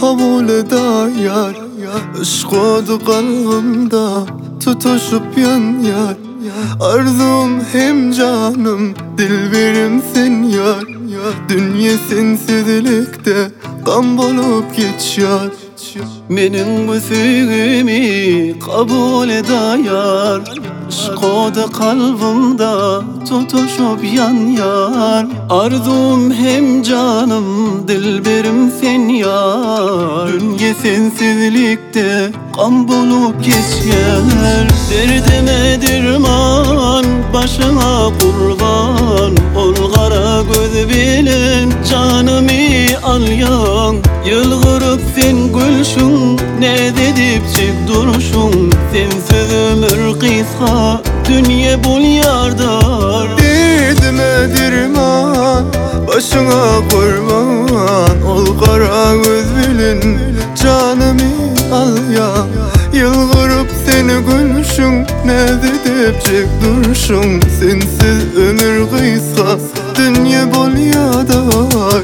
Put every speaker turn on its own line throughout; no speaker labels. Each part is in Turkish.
kabul eder yar. Aşk oldu kalbimde tutuşup yan yar. Arzum hem canım, dilberim sen yar. Dünya sensizlikte kan bulup geç yar.
Menin bu sevgimi kabul eder yar. Aşk oldu kalbimde tutuşup yan yar. Arzum hem canım, dilberim sen yar. Dünya sensizlikte kan bulup geçer. Derdime derman, başına kurban. Ol kara göz bilen canımı al yan. Yılgırıp sen gülşün, ne dedip çık duruşun. Sensiz ömür kısa, dünya bul yardar.
Derdime derman, başına kurban. Ol kara göz bilen canımı al ya. Yılgırıp seni gülüşün, ne dedip çık duruşun. Sensiz ömür kısa, dünya bol yardar.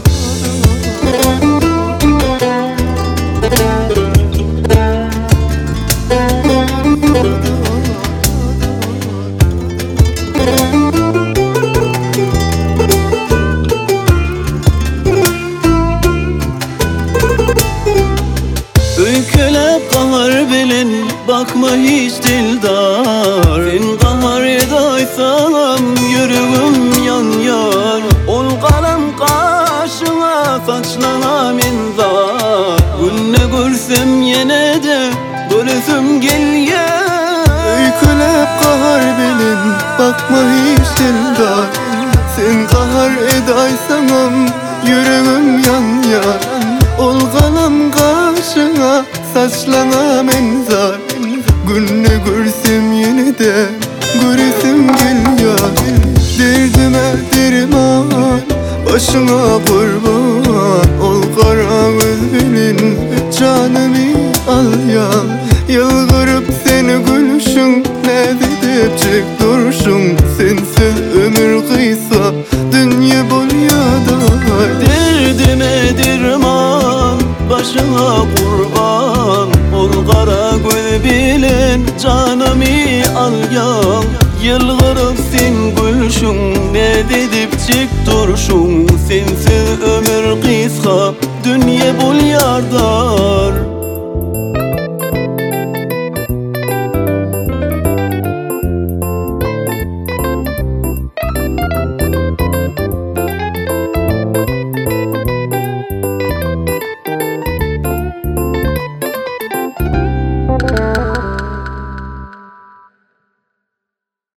Öykülep kahar bilen, bakma hiç dildar. Sen kahar edaysan yüreğim yan yar. Ol kalem kaşına, saçlarına menzar. Günne görsem yine de göresim gelyer.
Öykülep kahar bilen, bakma hiç dildar. Sen kahar edaysan yüreğim yan yar. Ol kalem kaşına, saçlarına menzar. Günne görsem yine de göresim geliyor. Derdime derman, başına kurban. Ol kara göz bilen canımı al ya. Yılgırıp seni gülüşün, ne dedip çık duruşun. Sensiz ömür kısa, dünya bol yardar.
Derdime derman, başına kurban. Ol kara göz bilen canımı al yan. Yılgırıp sen gülüşün, ne dedip çık duruşun. Sensiz ömür kısa, dünya bul yardar.